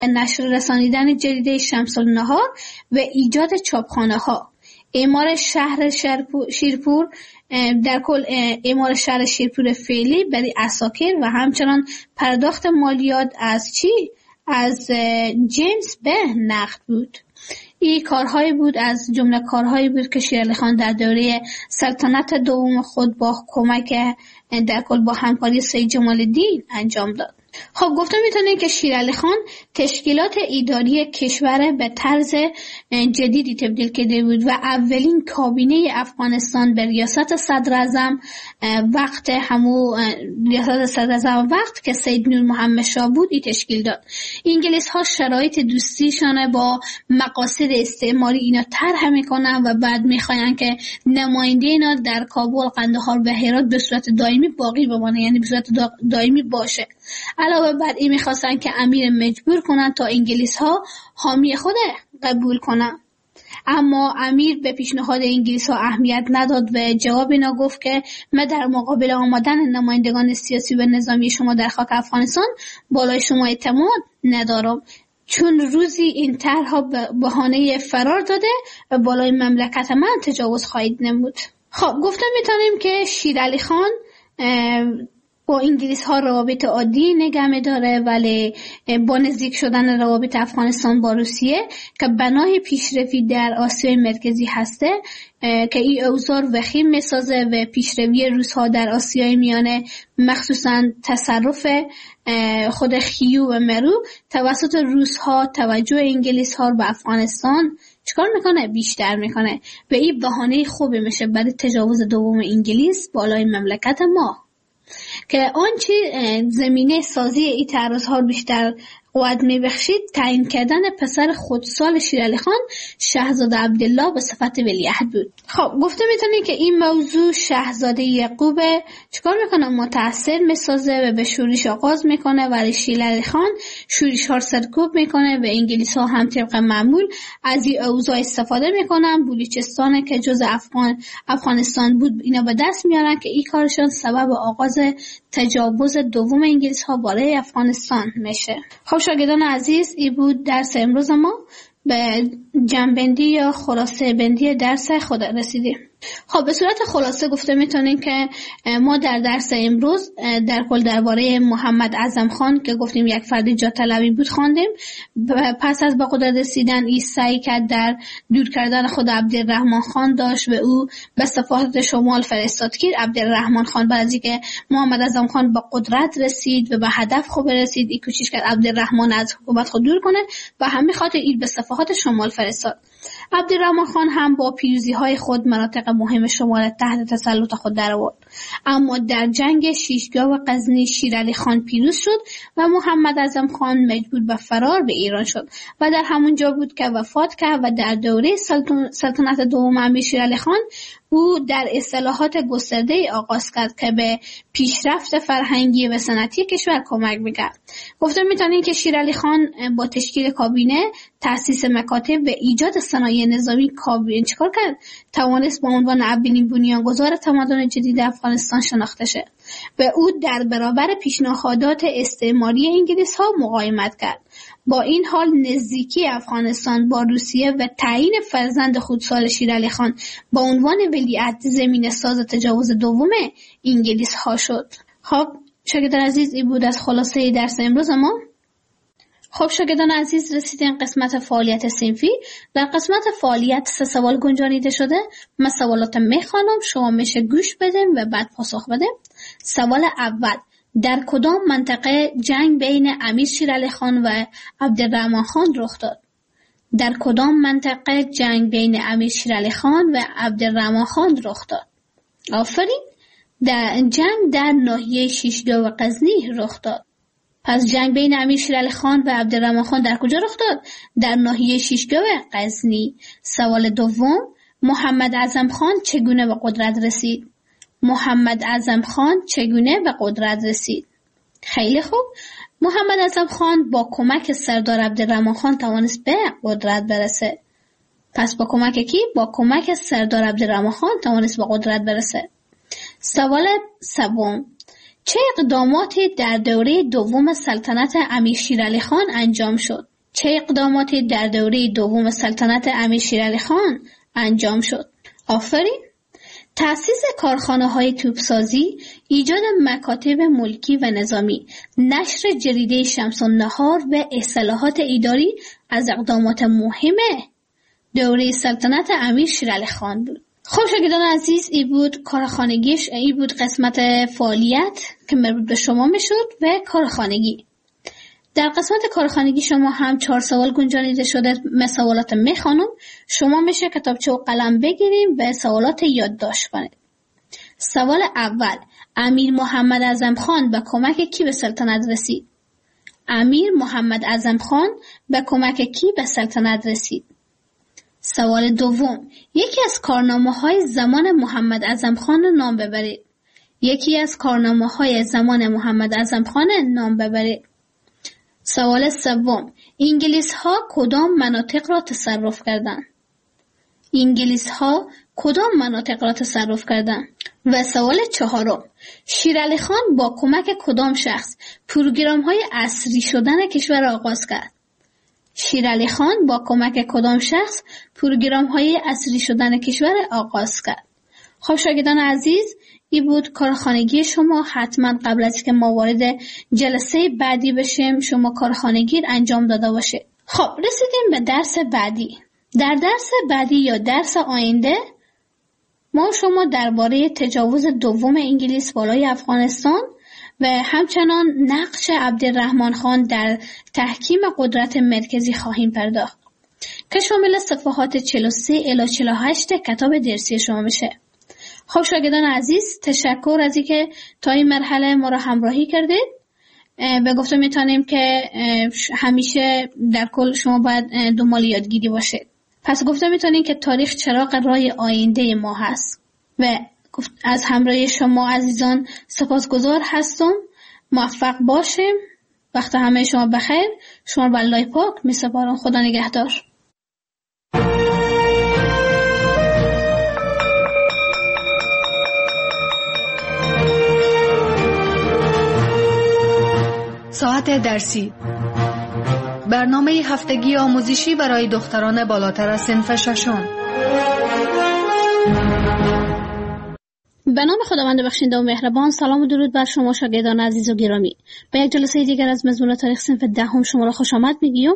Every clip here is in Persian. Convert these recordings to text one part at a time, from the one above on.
نشر رسانیدن جریده شمس النهار و ایجاد چاپخانه‌ها، اعمار شهر شیرپور، در کل اعمار شهر شیرپور فعلی برای عساکر و همچنان پرداخت مالیات از جنس به نقد بود. این کارهایی بود از جمله کارهایی بود که شیرعلی خان در دوره سلطنت دوم خود با کمک در کل با همکاری سید جمال الدین انجام داد. خب گفته میتونیم که شیرعلی خان تشکیلات اداری کشور به طرز جدیدی تبدیل کرده بود و اولین کابینه افغانستان به ریاست صدراعظم وقت که سید نور محمد شاه بود ای تشکیل داد. انگلیس ها شرایط دوستیشان با مقاصد استعماری اینا طرح میکنن و بعد میخواین که نماینده اینا در کابل، قندهار و هرات به صورت دائمی باقی بمانه، یعنی به صورت دائمی باشه. علاوه بر این میخواستن که امیر مجبور کنن تا انگلیس ها حامی خود قبول کنن، اما امیر به پیشنهاد انگلیس ها اهمیت نداد و جواب اینا گفت که من در مقابل آمدن نمایندگان سیاسی و نظامی شما در خاک افغانستان بالای شما اعتماد ندارم، چون روزی این طرح بهانه فرار داده و بالای مملکت من تجاوز خواهید نمود. خب گفتم میتونیم که شیرعلی خان با انگلیس ها روابط عادی نگه داره، ولی با نزدیک شدن روابط افغانستان با روسیه که بنای پیشروی در آسیای مرکزی هسته که این اوضاع وخیم میسازه و پیشروی روس ها در آسیای میانه، مخصوصا تصرف خود خیو و مرو توسط روس ها، توجه انگلیس ها به افغانستان چیکار میکنه؟ بیشتر میکنه و این بهانه خوبی میشه برای تجاوز دوم انگلیس بالای مملکت ما، که آنچه زمینه سازی این تعرض‌ها بیشتر قوت میبخشید تعیین کردن پسر خودسال شیرعلی خان شاهزاده عبدالله به صفت ولیعهد بود. خب گفته میتونی که این موضوع شاهزاده یعقوب چیکار میکنه؟ متأثر میسازه و به شورش آغاز میکنه، ولی شیرعلی خان شورش ها سرکوب میکنه و انگلیس ها هم طبق معمول از این اوضاع استفاده میکنن. بلوچستان که جز افغانستان بود اینا به دست میارن که این کارشان سبب آغاز تجاوز دوم انگلیس ها بالای افغانستان میشه. خب شاگردان عزیز، این بود درس امروز ما. به جنبندی یا خلاصه بندی درس خود رسیدیم. خب به صورت خلاصه گفته میتونیم که ما در درس امروز در کل درباره محمد اعظم خان که گفتیم یک فرد جا طلبی بود خواندیم. پس از به قدرت رسیدن این سعی کرد در دور کردن خود عبدالرحمن خان داشت و او به صفحات شمال فرستاد که عبدالرحمن خان بعد از اینکه محمد اعظم خان به قدرت رسید و به هدف خوب رسید، این کوشش کرد عبدالرحمن از حکومت خود دور کنه و همین خاطر این به صفحات شمال فرستاد. عبدالرحمن خان هم با پیروزی های خود مناطق مهم شمال تحت تسلط خود درآورد، اما در جنگ شیشگاه و غزنی شیرعلی خان پیروز شد و محمد اعظم خان مجبور به فرار به ایران شد و در همون جا بود که وفات کرد و در دوره سلطنت دوم امیر شیرعلی خان او در اصلاحات گسترده آغاز کرد که به پیشرفت فرهنگی و صنعتی کشور کمک میکرد. گفته میتونیم که شیرعلی خان با تشکیل کابینه، تأسیس مکاتب و ایجاد صنایع نظامی کابینه چیکار کرد؟ توانست با عنوان اولین بنیانگذار تمدن جدید افغانستان شناخته شد و او در برابر پیشنهادات استعماری انگلیس ها مقاومت کرد. با این حال نزدیکی افغانستان با روسیه و تعیین فرزند خودسال شیرعلی خان با عنوان ولیعهد زمین ساز تجاوز دوم انگلیس ها شد. خب شاگردان عزیز، این بود از خلاصه درس امروز ما. خب شاگردان عزیز، رسیدیم قسمت فعالیت صنفی. در قسمت فعالیت 3 سوال گنجانیده شده. من سوالات میخوانم، شما میشه گوش بدیم و بعد پاسخ بدیم. سوال اول: در کدام منطقه جنگ بین امیر شیرعلی خان و عبدالرحمن خان رخ داد؟ در کدام منطقه جنگ بین امیر شیرعلی خان و عبدالرحمن خان رخ داد؟ آفرین. در جنگ در ناحیه شیشگاه و غزنی رخ داد. پس جنگ بین امیر شیرعلی خان و عبدالرحمن خان در کجا رخ داد؟ در ناحیه شیشگاه و غزنی. سوال دوم: محمد اعظم خان چگونه به قدرت رسید؟ محمد اعظم خان چگونه به قدرت رسید؟ خیلی خوب. محمد اعظم خان با کمک سردار عبدالرحمن خان توانست به قدرت برسه. پس با کمک کی؟ با کمک سردار عبدالرحمن خان توانست به قدرت برسه. سوال سوم: چه اقداماتی در دوره دوم سلطنت امیر شیرعلی خان انجام شد؟ چه اقداماتی در دوره دوم سلطنت امیر شیرعلی خان انجام شد؟ آفرین. تأسیس کارخانه‌های توپسازی، ایجاد مکاتب ملکی و نظامی، نشر جریده شمس النهار و اصلاحات اداری از اقدامات مهم دوره سلطنت امیر شیرعلی خان بود. خب شاگردان عزیز، این بود کارخانگیش، این بود قسمت فعالیت که مربوط به شما میشد و کارخانگی. در قسمت کارخانگی شما هم 4 سوال گنجانیده شده. من سوالات میخوانم، شما میشه کتابچه و قلم بگیریم و سوالات یادداشت کنید. سوال اول: امیر محمد اعظم خان به کمک کی به سلطنت رسید؟ امیر محمد اعظم خان به کمک کی به سلطنت رسید؟ سوال دوم: یکی از کارنامه‌های زمان محمد اعظم خان نام ببرید. یکی از کارنامه‌های زمان محمد اعظم خان نام ببرید. سوال سوم: انگلیس‌ها کدام مناطق را تصرف کردند؟ انگلیس‌ها کدام مناطق را تصرف کردند؟ و سوال چهارم: شیرعلی خان با کمک کدام شخص پروگرام‌های عصری شدن کشور را آغاز کرد؟ شیرعلی خان با کمک کدام شخص پروگرام‌های عصری شدن کشور آغاز کرد؟ خب شاگردان عزیز، این بود کارخانگی شما. حتما قبل از که ما وارد جلسه بعدی بشیم شما کارخانگی انجام داده باشید. خب رسیدیم به درس بعدی. در درس بعدی یا درس آینده ما شما درباره تجاوز دوم انگلیس بالای افغانستان و همچنان نقش عبدالرحمن خان در تحکیم قدرت مرکزی خواهیم پرداخت که شامل صفحات 43 الی 48 کتاب درسی شما میشه. خب شاگردان عزیز، تشکر از اینکه تا این مرحله ما را همراهی کردید. به گفته میتونیم که همیشه در کل شما باید دنبال یادگیری باشید. پس گفته میتونیم که تاریخ چراغ راه آینده ما هست و از همراهی شما عزیزان سپاسگزار هستم. موفق باشیم. وقت همه شما بخیر. شما به الله پاک میسپارم. خدا نگهدار. ساعت درسی، برنامه هفتگی آموزشی برای دختران بالاتر از صنف ششم. به نام خداوند بخشنده و مهربان. سلام و درود بر شما شاگردان عزیز و گرامی. به یک جلسه دیگر از مضمون تاریخ صنف دهم شما را خوش آمد میگیم.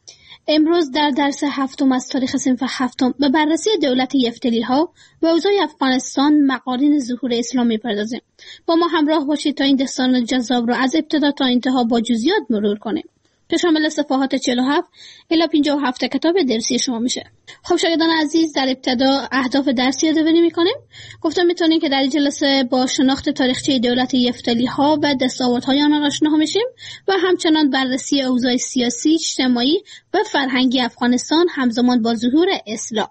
امروز در درس هفتم از تاریخ صنف هفتم به بررسی دولت یفتلی‌ها و اوضاع افغانستان مقارن ظهور اسلام می‌پردازیم. با ما همراه باشید تا این داستان جذاب را از ابتدا تا انتها با جزئیات مرور کنیم که شامل صفحات 47 الی 57 کتاب درسی شما میشه. خب شاگردان عزیز، در ابتدا اهداف درسی یادآوری می‌کنیم. گفتم می‌تونیم که در این جلسه با شناخت تاریخچه دولت یفتلی‌ها و دستاوردهای آنها آشنا میشیم و همچنان بررسی اوضاع سیاسی، اجتماعی و فرهنگی افغانستان همزمان با ظهور اسلام،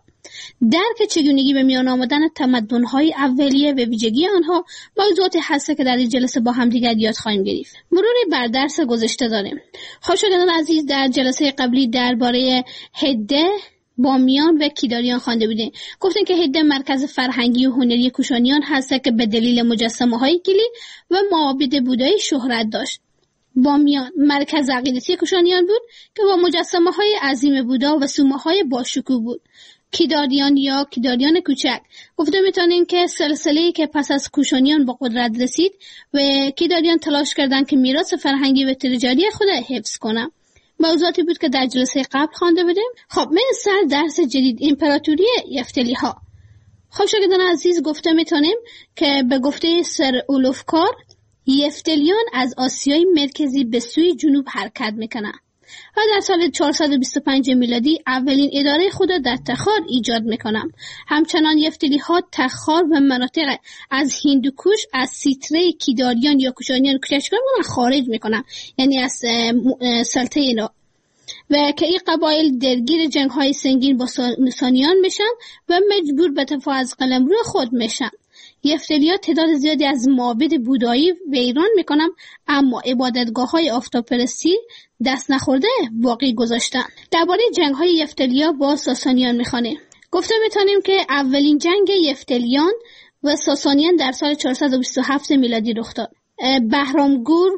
درک چگونگی به میان آمدن تمدن‌های اولیه و ویژگی آنها، موضوعاتی هست که در این جلسه با هم دیگر یاد خواهیم گرفت. مروری بر درس گذشته داریم. خب شاگردان عزیز، در جلسه قبلی درباره هده، بامیان و کیداریان خوانده بودیم. گفتیم که هده مرکز فرهنگی و هنری کوشانیان هست که به دلیل مجسمه‌های گلی و معابد بودایی شهرت داشت. بامیان مرکز عقیدتی کوشانیان بود که با مجسمه‌های عظیم بودا و سومه‌های باشکوه بود. کیداریان یا کیداریان کوچک گفته میتونیم که سلسله‌ای که پس از کوشانیان با قدرت رسید و کیداریان تلاش کردند که میراث فرهنگی و تجاری خود حفظ کنند. موضوعاتی بود که در جلسه قبل خوانده بودیم. خب من درس جدید، امپراتوری یفتلی‌ها. خب شاگردان عزیز، گفته میتونیم که به گفته سر اولوفکار یفتلیان از آسیای مرکزی به سوی جنوب حرکت میکنند و در سال 425 میلادی اولین اداره خود در تخار ایجاد میکنند. همچنان یفتلی‌ها تخار و مناطق از هندوکوش از سیطره کیداریان یا کوشانیان کوچکتر خارج میکنند، یعنی از سلطه اینا، و که این قبایل درگیر جنگ‌های سنگین با ساسانیان میشن و مجبور به دفاع از قلمرو خود میشن. یفتلی‌ها تعداد زیادی از معابد بودایی ویران میکنن، اما عبادتگاه‌های آفتاب‌پرستی دست نخورده باقی گذاشتن. درباره جنگ‌های یفتلی‌ها با ساسانیان میخوانیم. گفته میتونیم که اولین جنگ یفتلیان و ساسانیان در سال 427 میلادی رخ داد. بهرامگور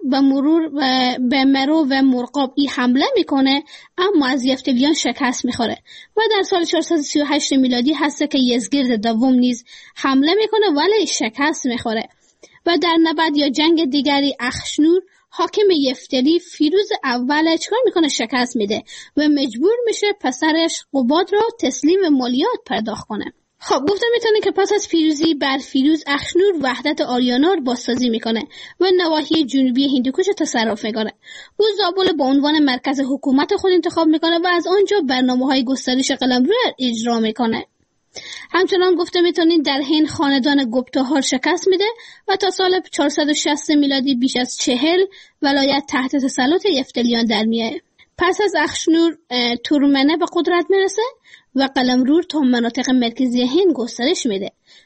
به مرو و مرغاب ای حمله میکنه، اما از یفتلیان شکست میخوره و در سال 438 میلادی هست که یزگرد دوم نیز حمله میکنه ولی شکست میخوره و در نبرد یا جنگ دیگری اخشنور حاکم یفتلی فیروز اول چکار میکنه؟ شکست میده و مجبور میشه پسرش قباد را تسلیم مالیات پرداخت کنه. خب گفته میتونه که پس از پیروزی بر فیروز اخشنور وحدت آریانا رو بازسازی میکنه و نواحی جنوبی هندوکوش تصرف میکنه. او زابل به عنوان مرکز حکومت خود انتخاب میکنه و از آنجا برنامه‌های گسترش قلمرو اجرا میکنه. همچنان گفته میتونید در هند خاندان گپتاها شکست میده و تا سال 460 میلادی بیش از 40 ولایت تحت تسلط یفتلیان در میاد. پس از اخشنور تورمنه به قدرت میرسه و قلمرو تا مناطق مرکزی هند گسترش میده.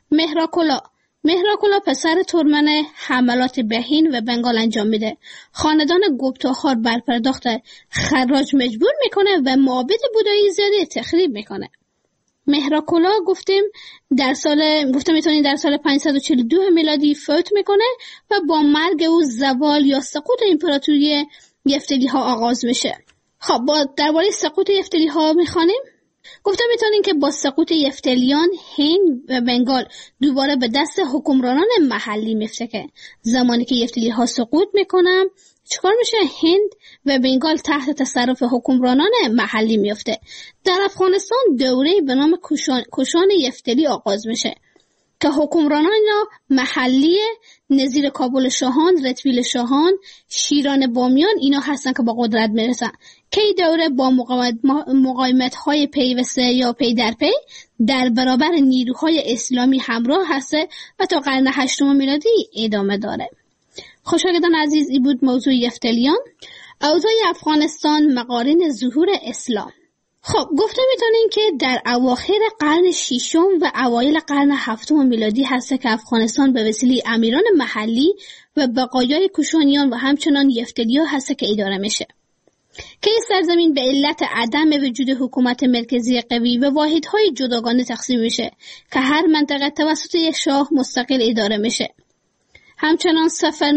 مهراکولا پسر تورمنه حملات به هند و بنگال انجام میده. خاندان گپتاها بر پرداخت خراج مجبور میکنه و معابد بودایی زیادی تخریب میکنه. مهراکولا گفته میتونید در سال 542 میلادی فوت میکنه و با مرگ او زوال یا سقوط امپراتوری یفتلی ها آغاز میشه. خب درباره سقوط یفتلی ها میخوانیم. گفته میتونید که با سقوط یفتلیان هند و بنگال دوباره به دست حکمرانان محلی میفته که زمانی که یفتلی ها سقوط میکنن چیکار میشه؟ هند و بنگال تحت تصرف حکمرانان محلی میفته. در افغانستان دوره به نام کشان یفتلی آغاز میشه که حکمرانان محلی نظیر کابل شاهان، رتویل شاهان، شیران بامیان اینا هستن که با قدرت میرسن که این دوره با مقاومت های پیوسته یا پی در پی در برابر نیروهای اسلامی همراه هسته و تا قرن 8 میلادی ادامه داره. خوشاگدان عزیز، این بود موضوع یفتلیان. اوضاع افغانستان مقارن ظهور اسلام. خب گفته میتونین که در اواخر قرن 6 و اوایل قرن 7 میلادی هست که افغانستان به وسیله امیران محلی و بقایای کوشانیان و همچنان یفتلیا هست که اداره میشه. که این سرزمین به علت عدم وجود حکومت مرکزی قوی و واحدهای جداگانه تقسیم میشه که هر منطقه توسط یک شاه مستقل اداره میشه. همچنان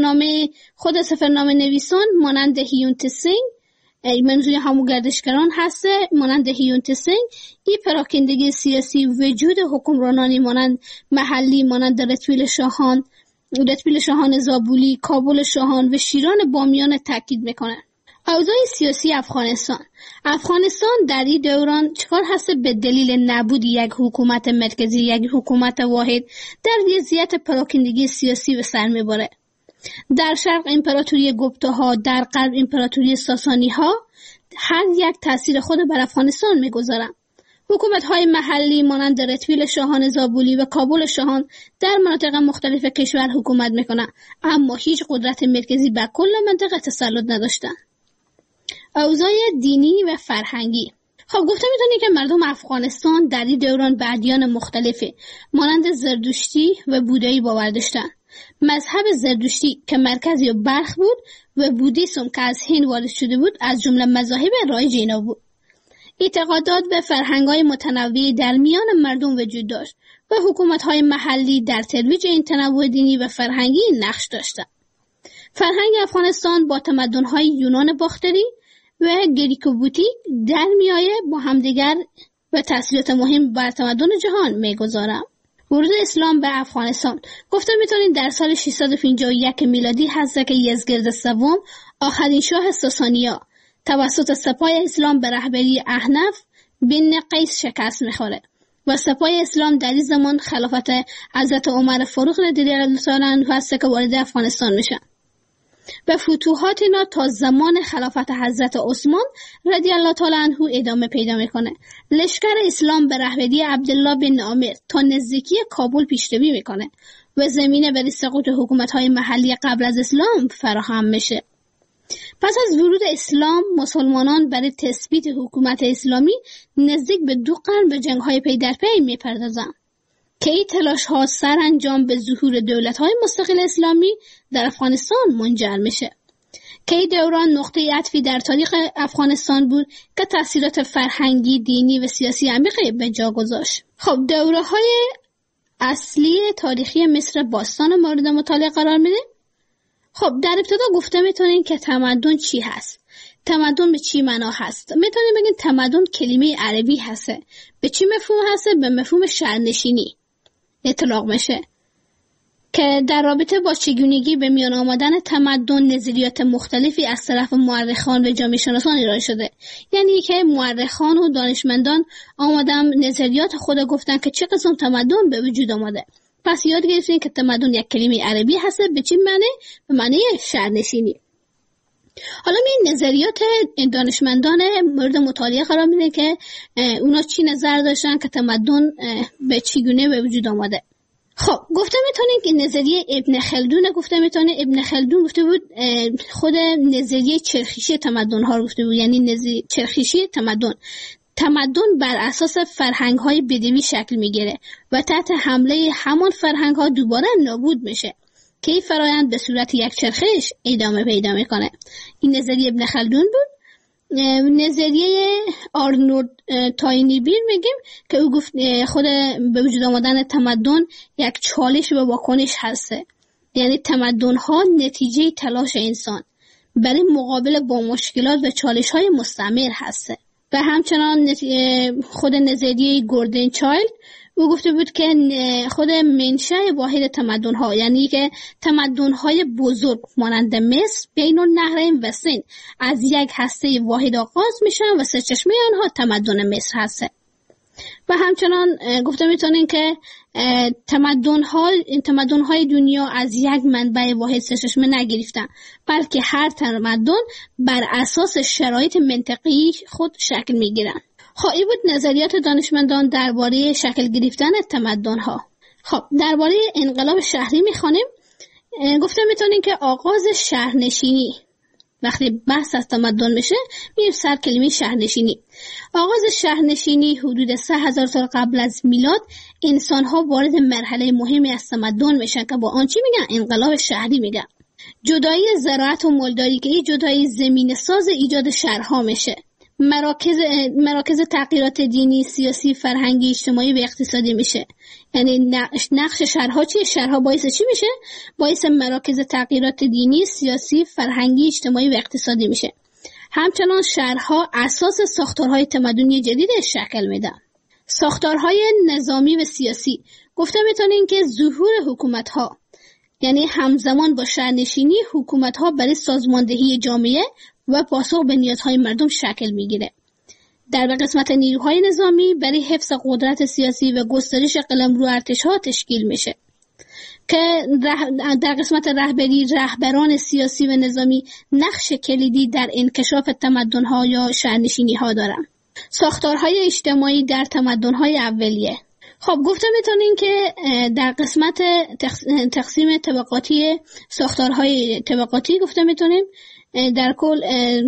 سفرنامه نویسان مانند هیونت سنگ، منظور همون گردشگران هست، مانند هیونت سنگ، این پراکندگی سیاسی وجود حکمرانانی مانند محلی مانند رتویل شاهان زابولی، کابل شاهان و شیران بامیان تاکید میکنه. اوضاع سیاسی افغانستان در این دوران چکار هست؟ به دلیل نبود یک حکومت مرکزی، یک حکومت واحد، در وضعیت پراکندگی سیاسی به سر میبره. در شرق امپراتوری گپتاها، در غرب امپراتوری ساسانی ها هر یک تأثیر خود بر افغانستان میگذارن. حکومت های محلی مانند رتویل شاهان زابولی و کابل شاهان در مناطق مختلف کشور حکومت میکنن، اما هیچ قدرت مرکزی بر کل منطقه تسلط نداشتن. اوضاع دینی و فرهنگی. خب گفته میتونی که مردم افغانستان در این دوران به ادیان مختلفی مانند زردشتی و بودایی باور داشتن. مذهب زردشتی که مرکزی و بلخ بود و بودیسم که از هند وارد شده بود از جمله مذاهب رایج اینا بود. اعتقادات به فرهنگ‌های متنوعی در میان مردم وجود داشت و حکومت‌های محلی در ترویج این تنوع دینی و فرهنگی نقش داشتند. فرهنگ افغانستان با تمدن‌های یونان باختری و گریکوبوتیک در میایه با همدیگر و تأثیرات مهم بر تمدن جهان میگذارند. ورود اسلام به افغانستان. گفته میتونید در سال 651 میلادی هست که یزگرد سوم آخرین شاه ساسانیا توسط سپاه اسلام به رهبری احنف بن قیس شکست میخوره و سپاه اسلام در این زمان خلافت حضرت عمر فاروق رضی الله تعالی عنه هست که وارد افغانستان میشن و فتوحات اینا تا زمان خلافت حضرت عثمان رضی الله تعالی عنه ادامه پیدا میکنه. لشکر اسلام به رهبری عبدالله بن عامر تا نزدیکی کابل پیشروی میکنه و زمینه برای سقوط حکومت‌های محلی قبل از اسلام فراهم میشه. پس از ورود اسلام مسلمانان برای تثبیت حکومت اسلامی نزدیک به 2 قرن به جنگ‌های پی در پی میپردازند که این تلاش‌ها سرانجام به ظهور دولت‌های مستقل اسلامی در افغانستان منجر میشه که این دوران نقطه عطفی در تاریخ افغانستان بود که تأثیرات فرهنگی، دینی و سیاسی عمیقی به جا گذاشت. خب دوره‌های اصلی تاریخی مصر باستان مورد مطالعه قرار میده. خب در ابتدا گفته میتونین که تمدن چی هست؟ تمدن به چی معنا هست؟ میتونین بگین تمدن کلمه عربی هسته. به چی مفهوم هسته؟ به مفهوم شهرنشینی اطلاق میشه که در رابطه با چگونگی به میان آمدن تمدن نظریات مختلفی از طرف مورخان و جامعه شناسان ارائه شده. یعنی که مورخان و دانشمندان آمدن نظریات خود گفتن که چه قسم تمدن به وجود آمده. پس یاد گرفتین که تمدن یک کلمه عربی هست. به چی معنی؟ به معنی شهرنشینی. حالا می نظریات دانشمندان مورد مطالعه قرار میده که اونا چی نظر داشتن که تمدن به چگونه به وجود آمده. خب گفته میتونین که نظریه ابن خلدون ابن خلدون گفته بود خود نظریه چرخشی تمدن ها رو گفته بود. یعنی چرخشی تمدن بر اساس فرهنگ های بدوی شکل میگیره و تحت حمله همان فرهنگ ها دوباره نابود میشه که این فرایند به صورت یک چرخش ادامه پیدا میکنه. این نظریه ابن خلدون بود. نظریه آرنولد تاینیبیر میگیم که او گفت خود به وجود آمدن تمدن یک چالش و واکنش هسته. یعنی تمدن ها نتیجه تلاش انسان برای مقابله با مشکلات و چالش های مستمر هسته. و همچنان خود نظریه گوردن چایلد او گفته بود که خود منشأ واحد تمدن ها، یعنی که تمدن های بزرگ مانند مصر، بین النهرین و سند از یک هسته واحد آغاز میشن و سرچشمه آنها تمدن مصر هسته. و همچنان گفته میتونین که تمدن های دنیا از یک منبع واحد سرچشمه نگرفتن، بلکه هر تمدن بر اساس شرایط منطقی خود شکل میگیرن. خب این بود نظریات دانشمندان درباره شکل گرفتن تمدن ها. خب درباره انقلاب شهری میخوانیم. گفته میتونین که آغاز شهرنشینی، وقتی بحث از تمدن میشه میریم سر کلمه شهرنشینی. آغاز شهرنشینی حدود 3000 سال قبل از میلاد انسان ها وارد مرحله مهمی از تمدن میشن که با آن چی میگن؟ انقلاب شهری میگن. جدایی زراعت و مالداری که این جدایی زمین ساز ایجاد شهرها میشه. مراکز تغییرات دینی، سیاسی، فرهنگی، اجتماعی و اقتصادی میشه. یعنی نقش شهرها چیه؟ شهرها باعث چی میشه؟ باعث مراکز تغییرات دینی، سیاسی، فرهنگی، اجتماعی و اقتصادی میشه. همچنان شهرها اساس ساختارهای تمدنی جدید شکل میدن. ساختارهای نظامی و سیاسی گفته میتونین که ظهور حکومت‌ها، یعنی همزمان با شهرنشینی حکومت‌ها برای سازماندهی جامعه و پاسخ به نیازهای مردم شکل میگیره. در قسمت نیروهای نظامی برای حفظ قدرت سیاسی و گسترش قلمرو ارتش‌ها تشکیل میشه که در قسمت رهبری رهبران سیاسی و نظامی نقش کلیدی در انکشاف تمدن‌ها یا شهرنشینی‌ها دارن. ساختارهای اجتماعی در تمدن‌های اولیه. خب گفته میتونین که در قسمت تقسیم طبقاتی ساختارهای طبقاتی گفته میتونیم در کل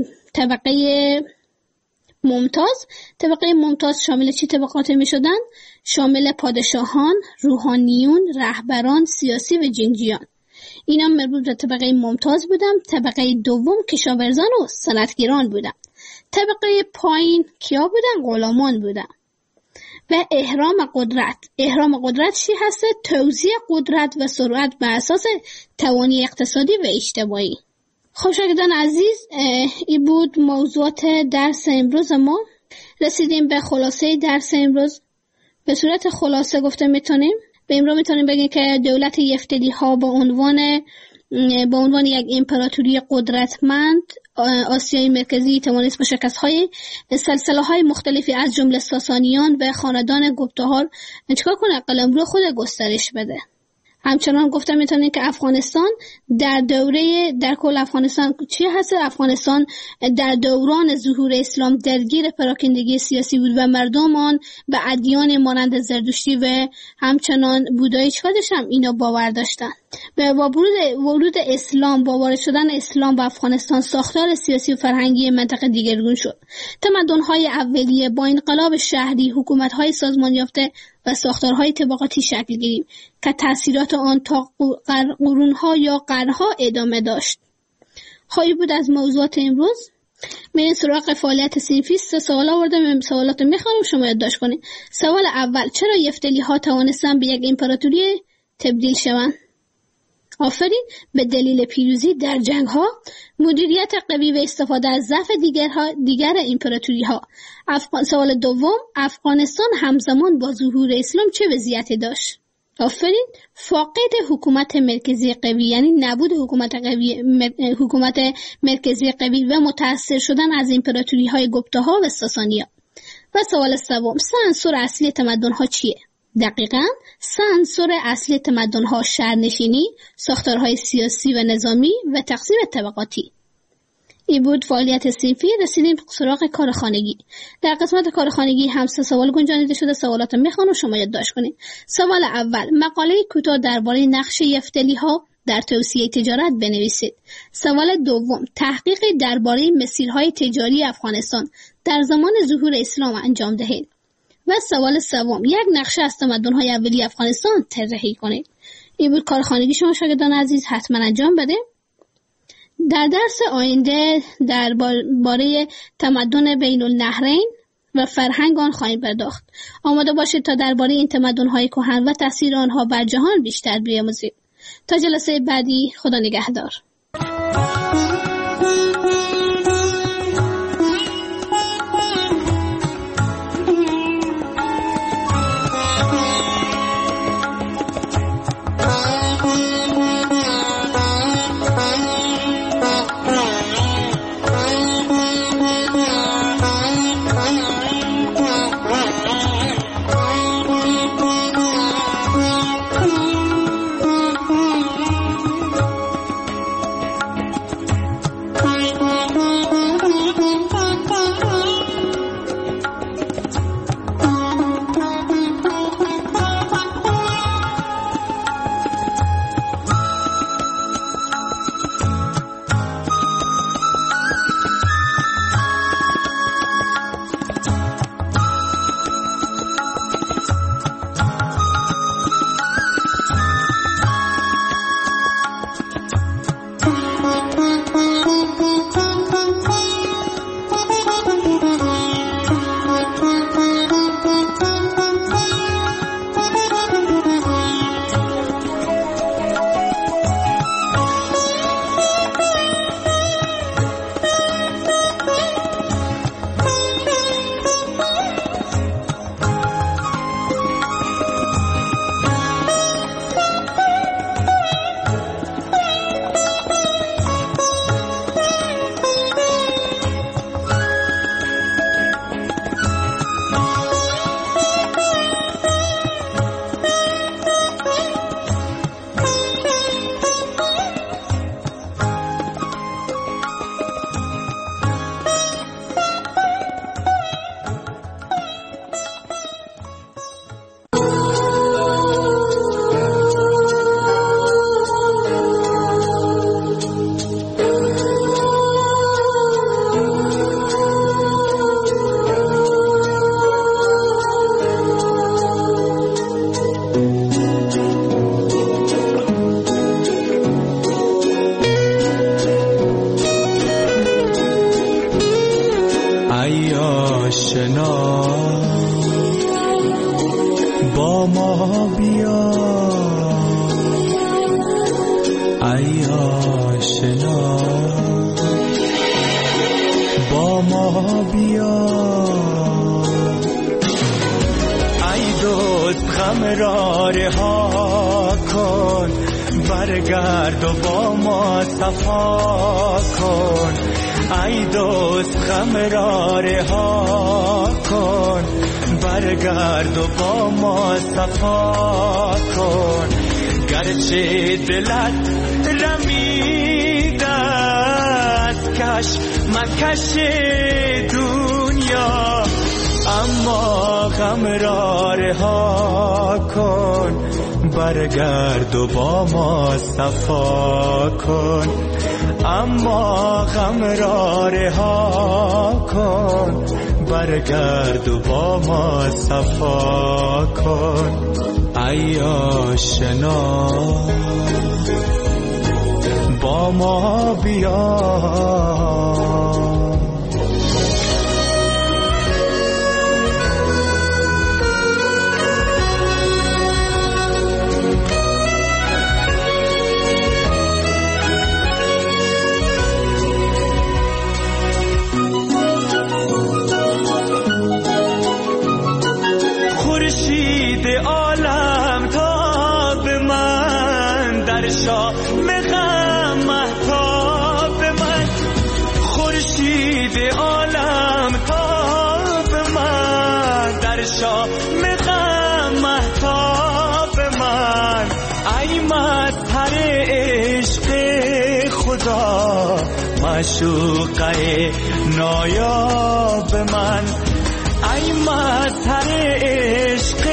طبقه ممتاز شامل چی طبقاتی می شدن؟ شامل پادشاهان، روحانیون، رهبران سیاسی و جنگجویان. اینا مربوط به طبقه ممتاز بودن. طبقه دوم کشاورزان و صنعتگران بودن. طبقه پایین کیا بودن؟ غلامان بودن. و احرام قدرت چی هسته؟ توزیع قدرت و سرعت بر اساس توانی اقتصادی و اجتماعی. خب شاگردان عزیز، این بود موضوعات درس امروز ما. رسیدیم به خلاصه درس امروز. به صورت خلاصه گفته میتونیم بگیم که دولت یفتلی ها با عنوان یک امپراتوری قدرتمند آسیای مرکزی توانست با شکست های سلسله های مختلفی از جمله ساسانیان و خاندان گپتاهار چیکار کنه؟ قلمرو خود گسترش بده. همچنان گفته میتونیم که افغانستان در کل افغانستان چی هست؟ افغانستان در دوران ظهور اسلام درگیر پراکندگی سیاسی بود و مردم آن به ادیان مانند زرتشتی و همچنان بودایی چقدرش هم اینا باور داشتن. و با ورود اسلام، با وارد شدن اسلام به افغانستان، ساختار سیاسی و فرهنگی منطقه دیگرگون شد. تمدن‌های اولیه با انقلاب شهری، حکومت‌های سازمان یافته و ساختارهای طبقاتی شکل گرفت که تأثیرات آن تا قرون‌ها یا قرن‌ها ادامه داشت. خواهی بود از موضوعات امروز. میرین سراغ فعالیت صنفی. 3 سوال آوردم، سوالات میخوام شما یادداشت کنید. سوال اول: چرا یفتلی ها توانستن به یک امپراتوری تبدیل شوند؟ آفرین به دلیل پیروزی در جنگ‌ها، مدیریت قوی و استفاده از ضعف دیگر امپراتوری‌ها. سوال دوم، افغانستان همزمان با ظهور اسلام چه وضعیتی داشت؟ آفرین، فاقد حکومت مرکزی قوی، یعنی نبود حکومت مرکزی قوی و متأثر شدن از امپراتوری‌های گپتاها و ساسانی‌ها. و سوال سوم، سه عنصر اصلی تمدن‌ها چیه؟ دقیقاً سه عنصر اصلی تمدن‌ها شهرنشینی، ساختارهای سیاسی و نظامی و تقسیم طبقاتی. این بود فعالیت صنفی. رسیدیم سراغ کار خانگی. در قسمت کار خانگی هم 3 سوال گنجانیده شده. سوالات میخوام شما یادداشت کنید. سوال اول، مقاله کوتاه درباره نقش یفتلی‌ها در توسعه تجارت بنویسید. سوال دوم، تحقیق درباره مسیرهای تجاری افغانستان در زمان ظهور اسلام انجام دهید. و سوال سوم، یک نقشه از تمدن‌های اولیه افغانستان طراحی کنید. این بود کار خانگی شما شاگردان عزیز، حتما انجام بده. در درس آینده درباره تمدن بین النهرین و فرهنگ آن خواهیم پرداخت. آماده باشید تا درباره این تمدن‌های کهن و تاثیر آنها بر جهان بیشتر بیاموزید. تا جلسه بعدی، خدا نگهدار. برگرد و با ما صفا کن، اما غم را رها کن. برگرد و با ما صفا کن. ای آشنا با ما بیا. خدا معشوقه نایاب من، ای مظهر عشق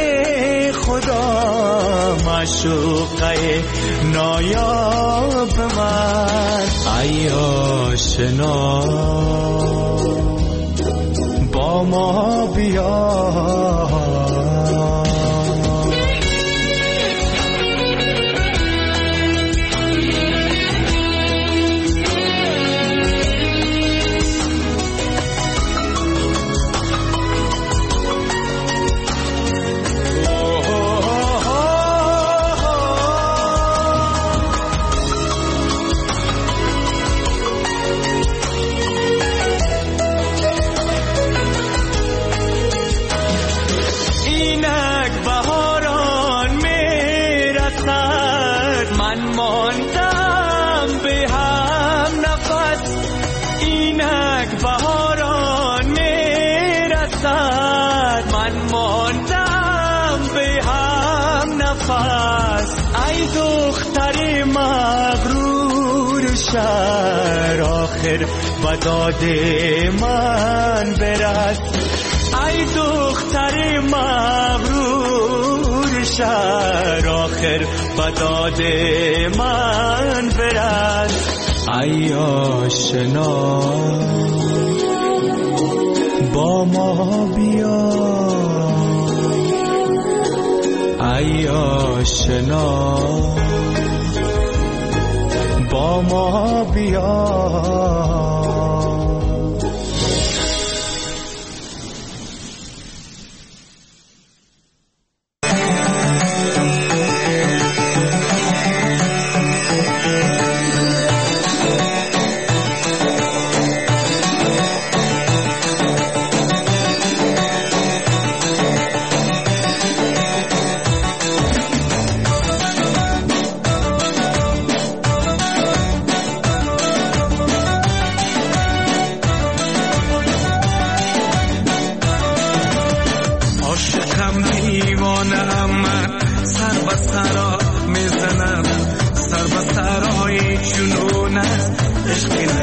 خدا معشوقه نایاب من. ای آشنا با ما بیا، آخر به داد من برس. ای دختر مغرور شهر آخر به داد من برس. ای آشنا با ما بیا، ای آشنا با ما بیا. سر به سرای جنون است عشق